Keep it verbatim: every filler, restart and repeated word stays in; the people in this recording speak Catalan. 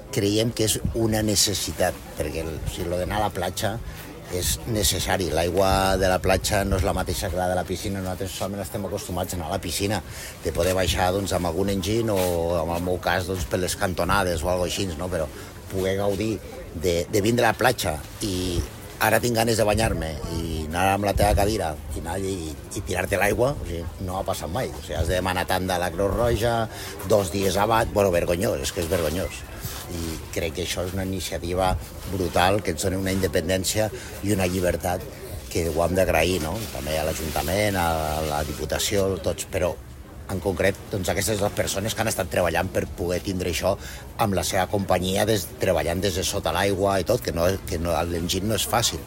creiem que és una necessitat, perquè el, o sigui, lo d'anar a la platja és necessari. L'aigua de la platja no és la mateixa que la de la piscina. Nosaltres solament estem acostumats a anar a la piscina, de poder baixar doncs, amb algun enginy o, en el meu cas, doncs, per les cantonades o alguna cosa així, no? Però poder gaudir de, de vindre a la platja i ara tinc ganes de banyar-me i anar amb la teva cadira i, anar i, i tirar-te l'aigua, o sigui, no ha passat mai. O sigui, has de demanar tant de la Creu Roja, dos dies abat, bueno, vergonyós, és que és vergonyós. I crec que això és una iniciativa brutal, que ens dona una independència i una llibertat que ho hem d'agrair, no? També a l'Ajuntament, a la Diputació, tots, però en concret, doncs aquestes dues persones que han estat treballant per poder tindre això amb la seva companyia, des, treballant des de sota l'aigua i tot, que, no, que no, l'enginy no és fàcil.